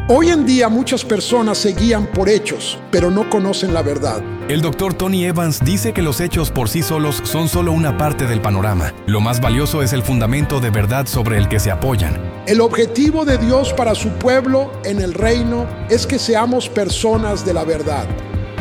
Hoy en día muchas personas se guían por hechos, pero no conocen la verdad. El Dr. Tony Evans dice que los hechos por sí solos son solo una parte del panorama. Lo más valioso es el fundamento de verdad sobre el que se apoyan. El objetivo de Dios para su pueblo en el reino es que seamos personas de la verdad.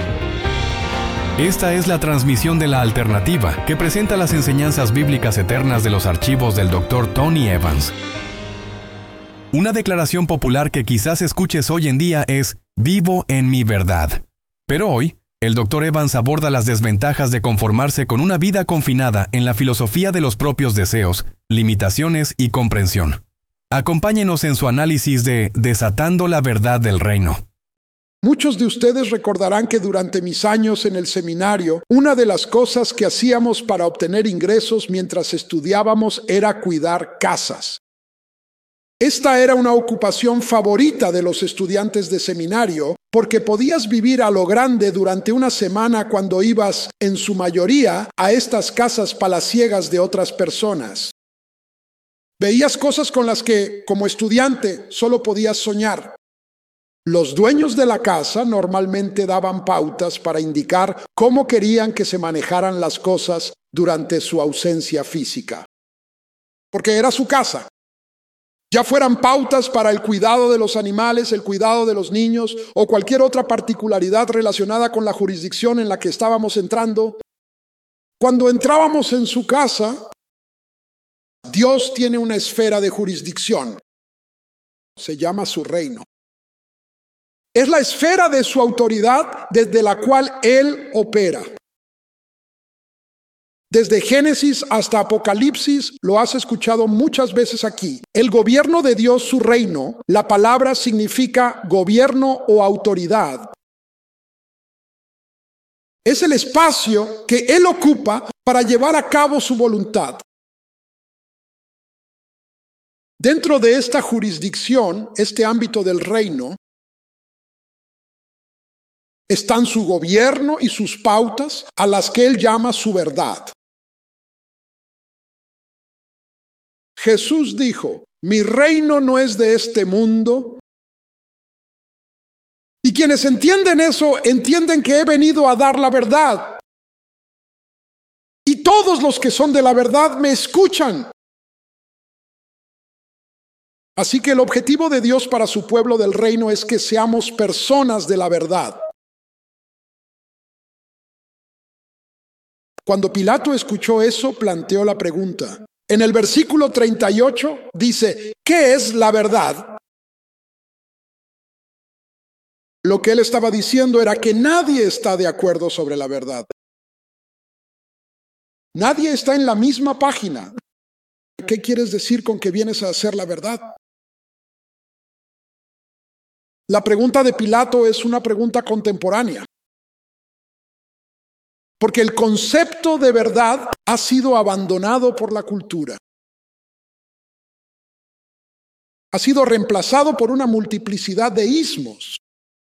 Esta es la transmisión de La Alternativa, que presenta las enseñanzas bíblicas eternas de los archivos del Dr. Tony Evans. Una declaración popular que quizás escuches hoy en día es «Vivo en mi verdad». Pero hoy, el Dr. Evans aborda las desventajas de conformarse con una vida confinada en la filosofía de los propios deseos, limitaciones y comprensión. Acompáñenos en su análisis de Desatando la verdad del reino. Muchos de ustedes recordarán que durante mis años en el seminario, una de las cosas que hacíamos para obtener ingresos mientras estudiábamos era cuidar casas. Esta era una ocupación favorita de los estudiantes de seminario porque podías vivir a lo grande durante una semana cuando ibas, en su mayoría, a estas casas palaciegas de otras personas. Veías cosas con las que, como estudiante, solo podías soñar. Los dueños de la casa normalmente daban pautas para indicar cómo querían que se manejaran las cosas durante su ausencia física. Porque era su casa. Ya fueran pautas para el cuidado de los animales, el cuidado de los niños o cualquier otra particularidad relacionada con la jurisdicción en la que estábamos entrando. Cuando entrábamos en su casa, Dios tiene una esfera de jurisdicción. Se llama su reino. Es la esfera de su autoridad desde la cual Él opera. Desde Génesis hasta Apocalipsis, lo has escuchado muchas veces aquí. El gobierno de Dios, su reino, la palabra significa gobierno o autoridad. Es el espacio que Él ocupa para llevar a cabo su voluntad. Dentro de esta jurisdicción, este ámbito del reino, están su gobierno y sus pautas, a las que Él llama su verdad. Jesús dijo, mi reino no es de este mundo. Y quienes entienden eso, entienden que he venido a dar la verdad. Y todos los que son de la verdad me escuchan. Así que el objetivo de Dios para su pueblo del reino es que seamos personas de la verdad. Cuando Pilato escuchó eso, planteó la pregunta. En el versículo 38 dice, ¿qué es la verdad? Lo que él estaba diciendo era que nadie está de acuerdo sobre la verdad. Nadie está en la misma página. ¿Qué quieres decir con que vienes a hacer la verdad? La pregunta de Pilato es una pregunta contemporánea. Porque el concepto de verdad ha sido abandonado por la cultura. Ha sido reemplazado por una multiplicidad de ismos.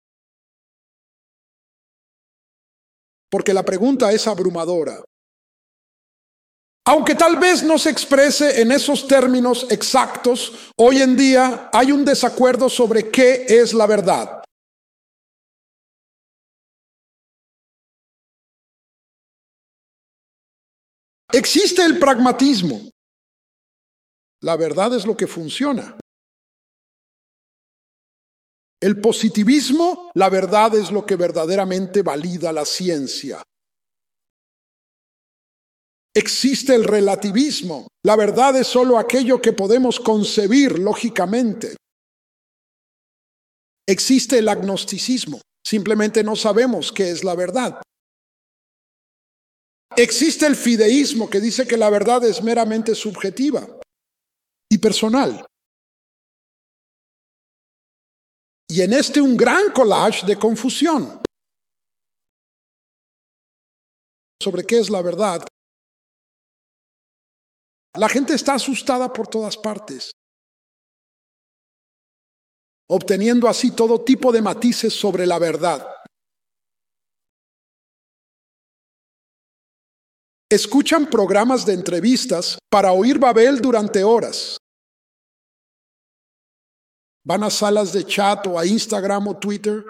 Porque la pregunta es abrumadora. Aunque tal vez no se exprese en esos términos exactos, hoy en día hay un desacuerdo sobre qué es la verdad. Existe el pragmatismo. La verdad es lo que funciona. El positivismo, la verdad es lo que verdaderamente valida la ciencia. Existe el relativismo. La verdad es solo aquello que podemos concebir lógicamente. Existe el agnosticismo. Simplemente no sabemos qué es la verdad. Existe el fideísmo que dice que la verdad es meramente subjetiva y personal. Y en un gran collage de confusión sobre qué es la verdad. La gente está asustada por todas partes, obteniendo así todo tipo de matices sobre la verdad. Escuchan programas de entrevistas para oír Babel durante horas. Van a salas de chat o a Instagram o Twitter,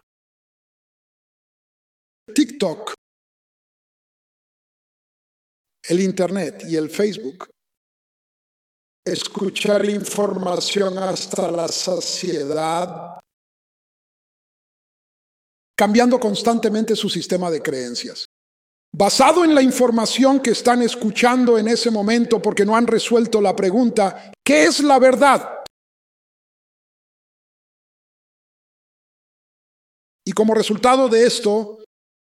TikTok, el Internet y el Facebook. Escuchar información hasta la saciedad, cambiando constantemente su sistema de creencias. Basado en la información que están escuchando en ese momento porque no han resuelto la pregunta, ¿qué es la verdad? Y como resultado de esto,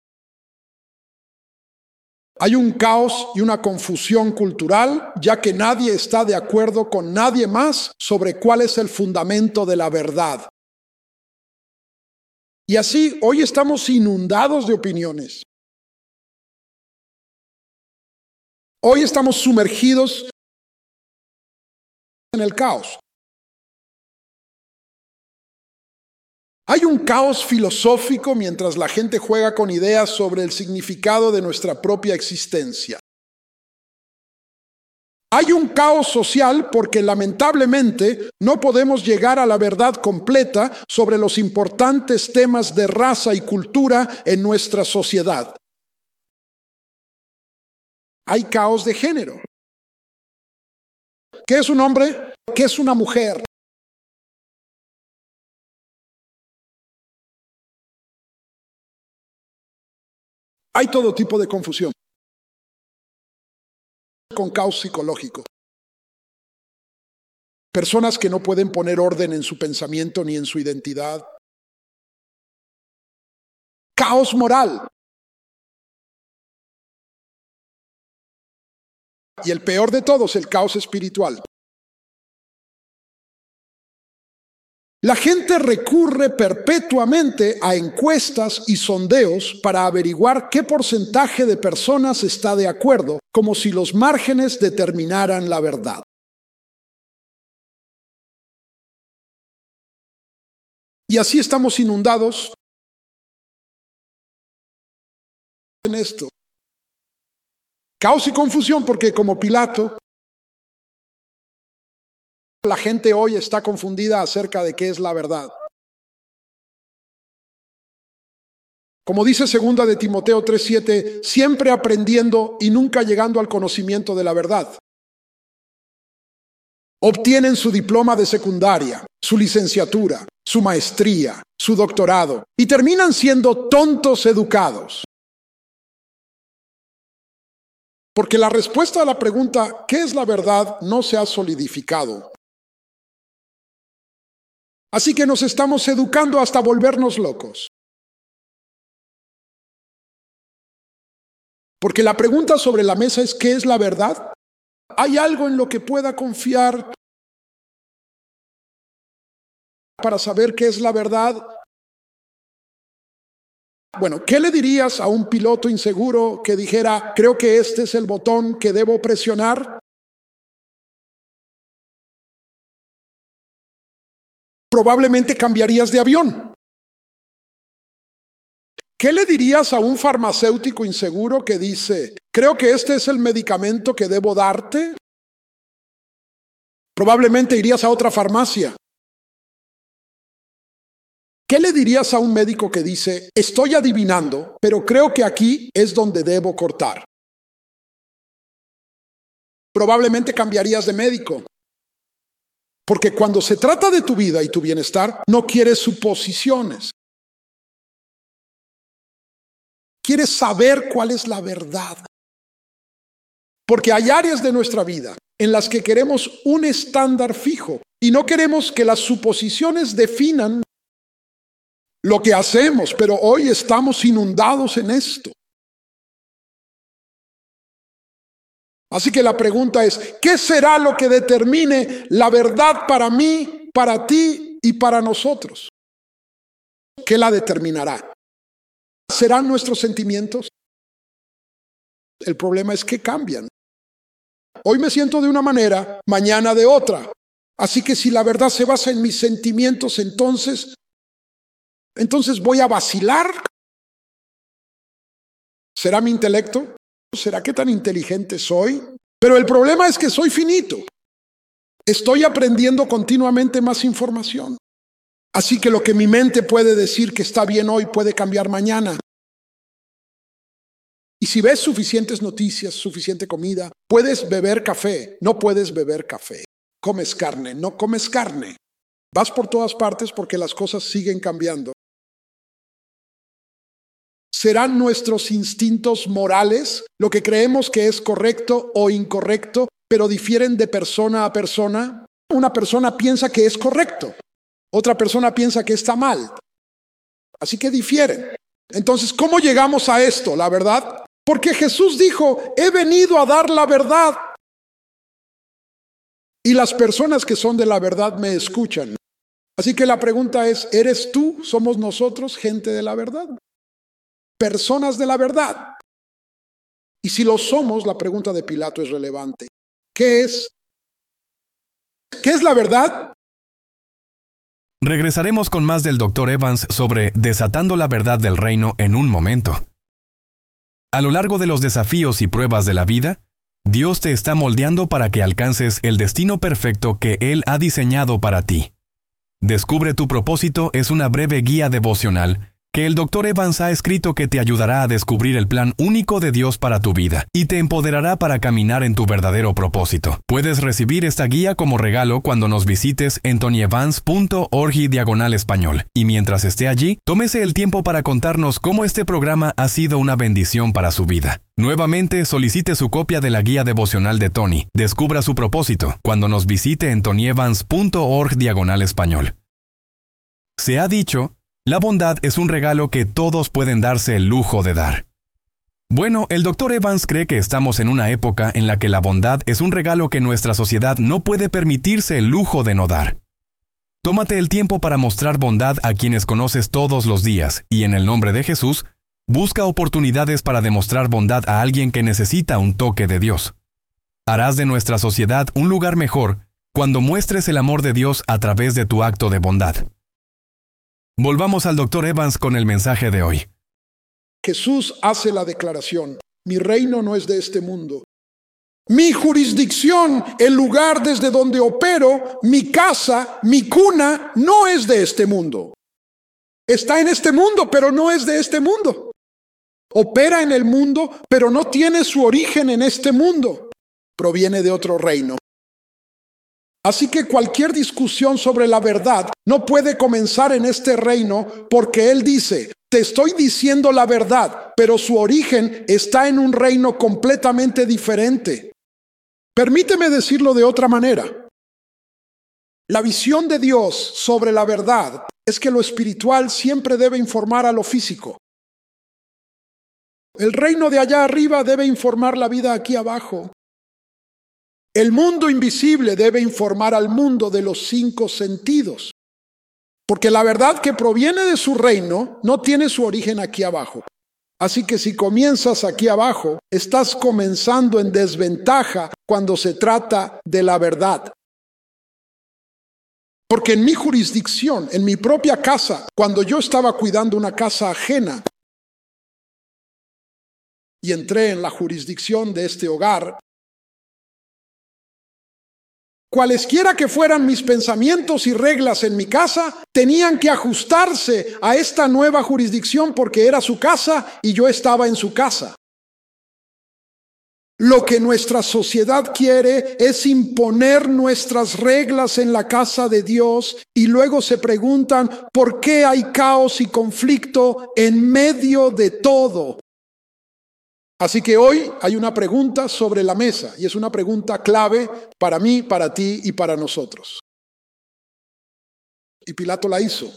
hay un caos y una confusión cultural, ya que nadie está de acuerdo con nadie más sobre cuál es el fundamento de la verdad. Y así, hoy estamos inundados de opiniones. Hoy estamos sumergidos en el caos. Hay un caos filosófico mientras la gente juega con ideas sobre el significado de nuestra propia existencia. Hay un caos social porque lamentablemente no podemos llegar a la verdad completa sobre los importantes temas de raza y cultura en nuestra sociedad. Hay caos de género. ¿Qué es un hombre? ¿Qué es una mujer? Hay todo tipo de confusión con caos psicológico. Personas que no pueden poner orden en su pensamiento ni en su identidad. Caos moral. Y el peor de todos, el caos espiritual. La gente recurre perpetuamente a encuestas y sondeos para averiguar qué porcentaje de personas está de acuerdo, como si los márgenes determinaran la verdad. Y así estamos inundados en esto. Caos y confusión porque como Pilato, la gente hoy está confundida acerca de qué es la verdad. Como dice 2 de Timoteo 3:7, siempre aprendiendo y nunca llegando al conocimiento de la verdad. Obtienen su diploma de secundaria, su licenciatura, su maestría, su doctorado y terminan siendo tontos educados. Porque la respuesta a la pregunta ¿qué es la verdad? No se ha solidificado. Así que nos estamos educando hasta volvernos locos. Porque la pregunta sobre la mesa es ¿qué es la verdad? ¿Hay algo en lo que pueda confiar para saber qué es la verdad? Bueno, ¿qué le dirías a un piloto inseguro que dijera, creo que este es el botón que debo presionar? Probablemente cambiarías de avión. ¿Qué le dirías a un farmacéutico inseguro que dice, creo que este es el medicamento que debo darte? Probablemente irías a otra farmacia. ¿Qué le dirías a un médico que dice, estoy adivinando, pero creo que aquí es donde debo cortar? Probablemente cambiarías de médico. Porque cuando se trata de tu vida y tu bienestar, no quieres suposiciones. Quieres saber cuál es la verdad. Porque hay áreas de nuestra vida en las que queremos un estándar fijo y no queremos que las suposiciones definan lo que hacemos, pero hoy estamos inundados en esto. Así que la pregunta es, ¿qué será lo que determine la verdad para mí, para ti y para nosotros? ¿Qué la determinará? ¿Serán nuestros sentimientos? El problema es que cambian. Hoy me siento de una manera, mañana de otra. Así que si la verdad se basa en mis sentimientos, entonces voy a vacilar. ¿Será mi intelecto? ¿Será qué tan inteligente soy? Pero el problema es que soy finito. Estoy aprendiendo continuamente más información. Así que lo que mi mente puede decir que está bien hoy puede cambiar mañana. Y si ves suficientes noticias, suficiente comida, puedes beber café, no puedes beber café. Comes carne, no comes carne. Vas por todas partes porque las cosas siguen cambiando. ¿Serán nuestros instintos morales lo que creemos que es correcto o incorrecto, pero difieren de persona a persona? Una persona piensa que es correcto, otra persona piensa que está mal. Así que difieren. Entonces, ¿cómo llegamos a esto? ¿La verdad? Porque Jesús dijo, he venido a dar la verdad. Y las personas que son de la verdad me escuchan. Así que la pregunta es, ¿eres tú? ¿Somos nosotros gente de la verdad? Personas de la verdad. Y si lo somos, la pregunta de Pilato es relevante. ¿Qué es? ¿Qué es la verdad? Regresaremos con más del Dr. Evans sobre desatando la verdad del reino en un momento. A lo largo de los desafíos y pruebas de la vida, Dios te está moldeando para que alcances el destino perfecto que Él ha diseñado para ti. Descubre tu propósito es una breve guía devocional que el Dr. Evans ha escrito que te ayudará a descubrir el plan único de Dios para tu vida y te empoderará para caminar en tu verdadero propósito. Puedes recibir esta guía como regalo cuando nos visites en tonyevans.org/español. Y mientras esté allí, tómese el tiempo para contarnos cómo este programa ha sido una bendición para su vida. Nuevamente, solicite su copia de la guía devocional de Tony. Descubra su propósito cuando nos visite en tonyevans.org/español. Se ha dicho, la bondad es un regalo que todos pueden darse el lujo de dar. Bueno, el Dr. Evans cree que estamos en una época en la que la bondad es un regalo que nuestra sociedad no puede permitirse el lujo de no dar. Tómate el tiempo para mostrar bondad a quienes conoces todos los días y en el nombre de Jesús, busca oportunidades para demostrar bondad a alguien que necesita un toque de Dios. Harás de nuestra sociedad un lugar mejor cuando muestres el amor de Dios a través de tu acto de bondad. Volvamos al Dr. Evans con el mensaje de hoy. Jesús hace la declaración, mi reino no es de este mundo. Mi jurisdicción, el lugar desde donde opero, mi casa, mi cuna, no es de este mundo. Está en este mundo, pero no es de este mundo. Opera en el mundo, pero no tiene su origen en este mundo. Proviene de otro reino. Así que cualquier discusión sobre la verdad no puede comenzar en este reino porque Él dice, te estoy diciendo la verdad, pero su origen está en un reino completamente diferente. Permíteme decirlo de otra manera. La visión de Dios sobre la verdad es que lo espiritual siempre debe informar a lo físico. El reino de allá arriba debe informar la vida aquí abajo. El mundo invisible debe informar al mundo de los 5 sentidos, porque la verdad que proviene de su reino no tiene su origen aquí abajo. Así que si comienzas aquí abajo, estás comenzando en desventaja cuando se trata de la verdad. Porque en mi jurisdicción, en mi propia casa, cuando yo estaba cuidando una casa ajena y entré en la jurisdicción de este hogar, cualesquiera que fueran mis pensamientos y reglas en mi casa, tenían que ajustarse a esta nueva jurisdicción porque era su casa y yo estaba en su casa. Lo que nuestra sociedad quiere es imponer nuestras reglas en la casa de Dios y luego se preguntan por qué hay caos y conflicto en medio de todo. Así que hoy hay una pregunta sobre la mesa y es una pregunta clave para mí, para ti y para nosotros. Y Pilato la hizo.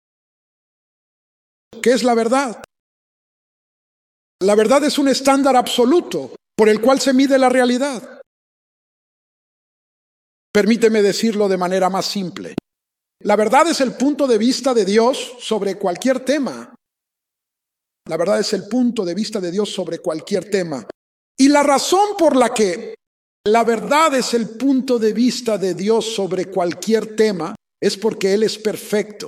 ¿Qué es la verdad? La verdad es un estándar absoluto por el cual se mide la realidad. Permíteme decirlo de manera más simple. La verdad es el punto de vista de Dios sobre cualquier tema. La verdad es el punto de vista de Dios sobre cualquier tema. Y la razón por la que la verdad es el punto de vista de Dios sobre cualquier tema es porque Él es perfecto.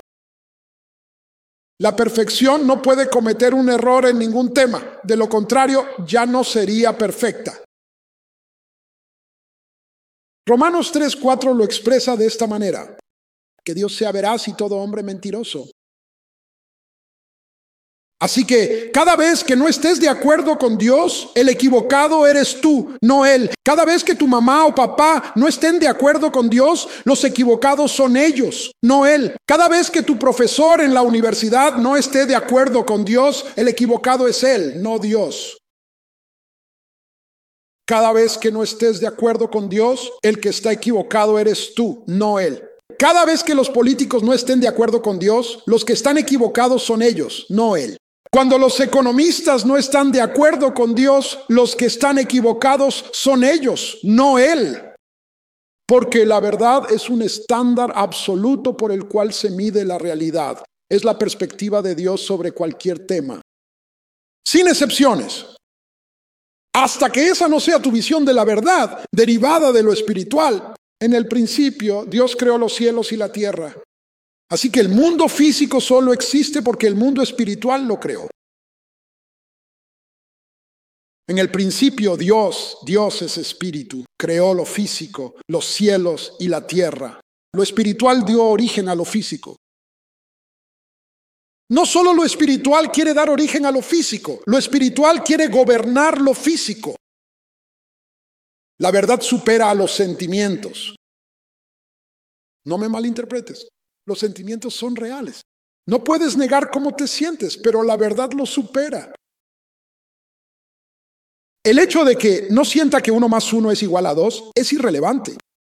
La perfección no puede cometer un error en ningún tema. De lo contrario, ya no sería perfecta. Romanos 3:4 lo expresa de esta manera. que Dios sea veraz y todo hombre mentiroso. Así que cada vez que no estés de acuerdo con Dios, el equivocado eres tú, no Él. Cada vez que tu mamá o papá no estén de acuerdo con Dios, los equivocados son ellos, no Él. Cada vez que tu profesor en la universidad no esté de acuerdo con Dios, el equivocado es Él, no Dios. Cada vez que no estés de acuerdo con Dios, el que está equivocado eres tú, no Él. Cada vez que los políticos no estén de acuerdo con Dios, los que están equivocados son ellos, no Él. Cuando los economistas no están de acuerdo con Dios, los que están equivocados son ellos, no Él. Porque la verdad es un estándar absoluto por el cual se mide la realidad. Es la perspectiva de Dios sobre cualquier tema. Sin excepciones. Hasta que esa no sea tu visión de la verdad, derivada de lo espiritual. En el principio, Dios creó los cielos y la tierra. Así que el mundo físico solo existe porque el mundo espiritual lo creó. En el principio Dios es espíritu, creó lo físico, los cielos y la tierra. Lo espiritual dio origen a lo físico. No solo lo espiritual quiere dar origen a lo físico, lo espiritual quiere gobernar lo físico. La verdad supera a los sentimientos. No me malinterpretes. Los sentimientos son reales. No puedes negar cómo te sientes, pero la verdad lo supera. El hecho de que no sienta que 1 más 1 es igual a 2 es irrelevante.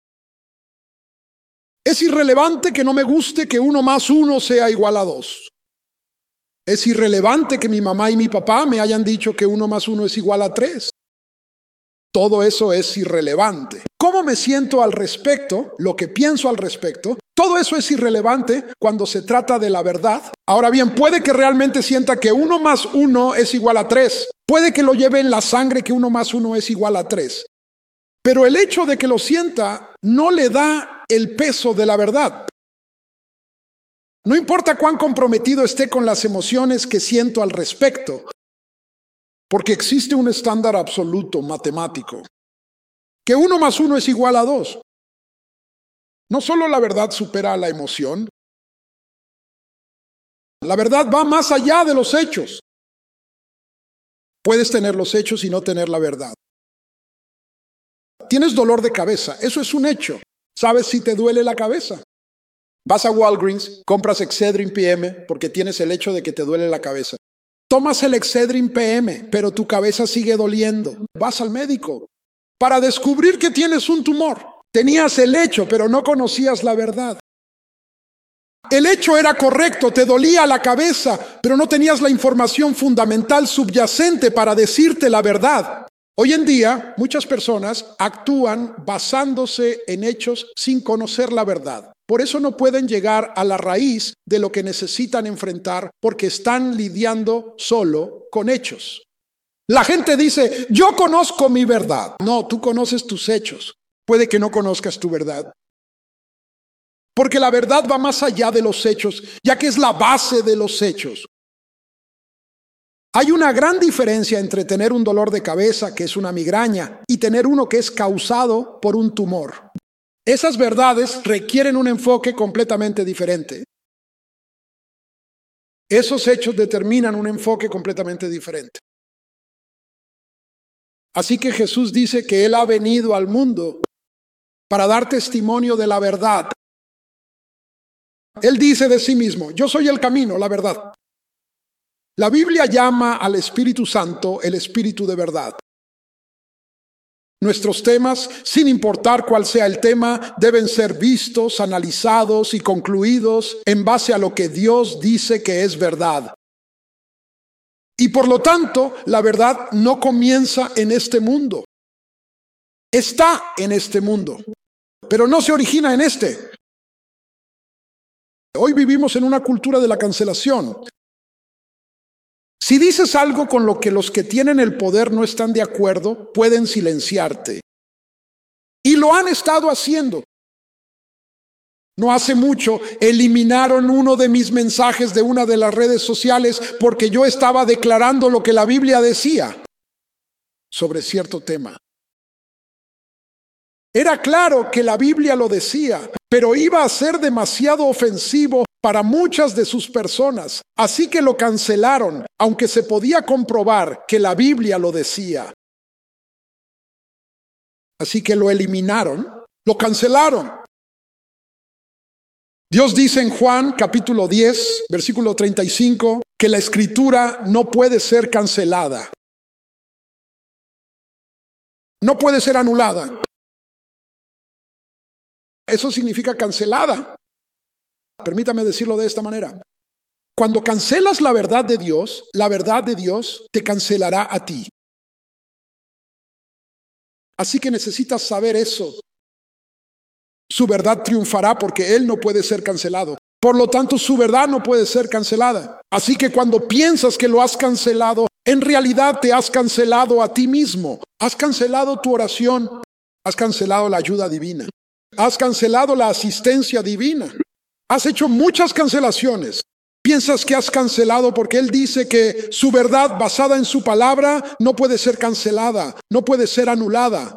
Es irrelevante que no me guste que 1 más 1 sea igual a 2. Es irrelevante que mi mamá y mi papá me hayan dicho que 1 más 1 es igual a 3. Todo eso es irrelevante. ¿Cómo me siento al respecto? Lo que pienso al respecto. Todo eso es irrelevante cuando se trata de la verdad. Ahora bien, puede que realmente sienta que 1 más 1 es igual a 3. Puede que lo lleve en la sangre que 1 más 1 es igual a 3. Pero el hecho de que lo sienta no le da el peso de la verdad. No importa cuán comprometido esté con las emociones que siento al respecto, porque existe un estándar absoluto matemático, que 1 más 1 es igual a 2. No solo la verdad supera a la emoción, la verdad va más allá de los hechos. Puedes tener los hechos y no tener la verdad. Tienes dolor de cabeza, eso es un hecho. ¿Sabes si te duele la cabeza? Vas a Walgreens, compras Excedrin PM porque tienes el hecho de que te duele la cabeza. Tomas el Excedrin PM, pero tu cabeza sigue doliendo. Vas al médico para descubrir que tienes un tumor. Tenías el hecho, pero no conocías la verdad. El hecho era correcto, te dolía la cabeza, pero no tenías la información fundamental subyacente para decirte la verdad. Hoy en día, muchas personas actúan basándose en hechos sin conocer la verdad. Por eso no pueden llegar a la raíz de lo que necesitan enfrentar porque están lidiando solo con hechos. La gente dice, yo conozco mi verdad. No, tú conoces tus hechos. Puede que no conozcas tu verdad. Porque la verdad va más allá de los hechos, ya que es la base de los hechos. Hay una gran diferencia entre tener un dolor de cabeza, que es una migraña, y tener uno que es causado por un tumor. Esas verdades requieren un enfoque completamente diferente. Esos hechos determinan un enfoque completamente diferente. Así que Jesús dice que Él ha venido al mundo para dar testimonio de la verdad. Él dice de sí mismo, yo soy el camino, la verdad. La Biblia llama al Espíritu Santo el Espíritu de verdad. Nuestros temas, sin importar cuál sea el tema, deben ser vistos, analizados y concluidos en base a lo que Dios dice que es verdad. Y por lo tanto, la verdad no comienza en este mundo. Está en este mundo, pero no se origina en este. Hoy vivimos en una cultura de la cancelación. Si dices algo con lo que los que tienen el poder no están de acuerdo, pueden silenciarte. Y lo han estado haciendo. No hace mucho eliminaron uno de mis mensajes de una de las redes sociales porque yo estaba declarando lo que la Biblia decía sobre cierto tema. Era claro que la Biblia lo decía, pero iba a ser demasiado ofensivo para muchas de sus personas. Así que lo cancelaron, aunque se podía comprobar que la Biblia lo decía. Así que lo eliminaron, lo cancelaron. Dios dice en Juan capítulo 10, versículo 35, que la escritura no puede ser cancelada. No puede ser anulada. Eso significa cancelada. Permítame decirlo de esta manera. Cuando cancelas la verdad de Dios te cancelará a ti. Así que necesitas saber eso. Su verdad triunfará porque Él no puede ser cancelado. Por lo tanto, su verdad no puede ser cancelada. Así que cuando piensas que lo has cancelado, en realidad te has cancelado a ti mismo. Has cancelado tu oración. Has cancelado la ayuda divina. Has cancelado la asistencia divina. Has hecho muchas cancelaciones. Piensas que has cancelado porque Él dice que su verdad basada en su palabra no puede ser cancelada, no puede ser anulada.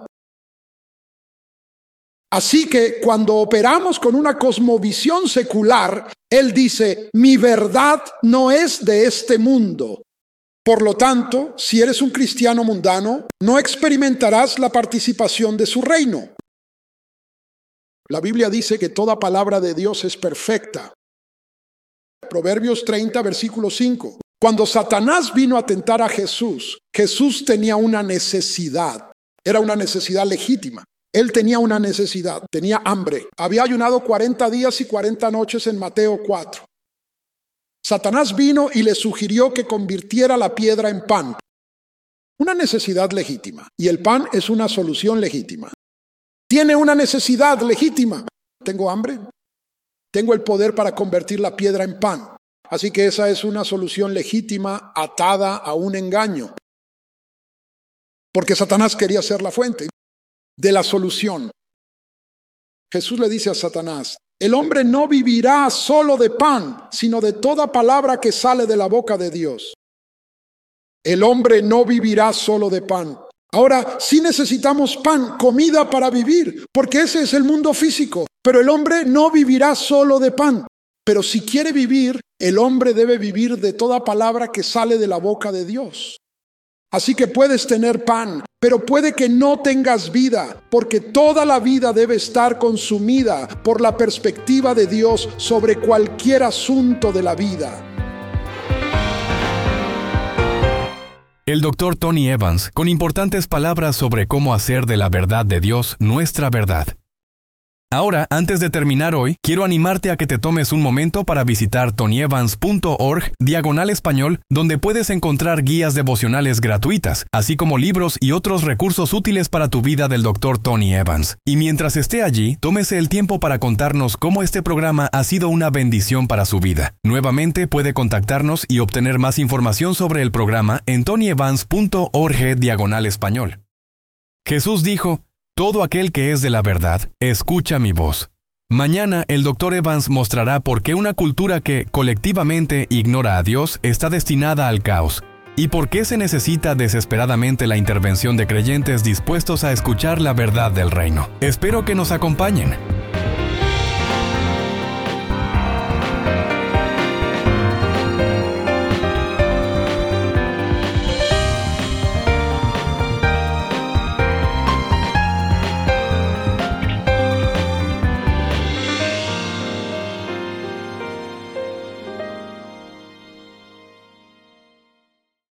Así que cuando operamos con una cosmovisión secular, Él dice, mi verdad no es de este mundo. Por lo tanto, si eres un cristiano mundano, no experimentarás la participación de su reino. La Biblia dice que toda palabra de Dios es perfecta. Proverbios 30, versículo 5. Cuando Satanás vino a tentar a Jesús, Jesús tenía una necesidad. Era una necesidad legítima. Él tenía una necesidad, tenía hambre. Había ayunado 40 días y 40 noches en Mateo 4. Satanás vino y le sugirió que convirtiera la piedra en pan. Una necesidad legítima. Y el pan es una solución legítima. Tiene una necesidad legítima. Tengo hambre. Tengo el poder para convertir la piedra en pan. Así que esa es una solución legítima atada a un engaño. Porque Satanás quería ser la fuente de la solución. Jesús le dice a Satanás, el hombre no vivirá solo de pan, sino de toda palabra que sale de la boca de Dios. El hombre no vivirá solo de pan. Ahora, sí necesitamos pan, comida para vivir, porque ese es el mundo físico. Pero el hombre no vivirá solo de pan. Pero si quiere vivir, el hombre debe vivir de toda palabra que sale de la boca de Dios. Así que puedes tener pan, pero puede que no tengas vida, porque toda la vida debe estar consumida por la perspectiva de Dios sobre cualquier asunto de la vida. El Dr. Tony Evans, con importantes palabras sobre cómo hacer de la verdad de Dios nuestra verdad. Ahora, antes de terminar hoy, quiero animarte a que te tomes un momento para visitar tonyevans.org/español, donde puedes encontrar guías devocionales gratuitas, así como libros y otros recursos útiles para tu vida del Dr. Tony Evans. Y mientras esté allí, tómese el tiempo para contarnos cómo este programa ha sido una bendición para su vida. Nuevamente, puede contactarnos y obtener más información sobre el programa en tonyevans.org/español. Jesús dijo, todo aquel que es de la verdad, escucha mi voz. Mañana, el Dr. Evans mostrará por qué una cultura que colectivamente ignora a Dios está destinada al caos y por qué se necesita desesperadamente la intervención de creyentes dispuestos a escuchar la verdad del reino. Espero que nos acompañen.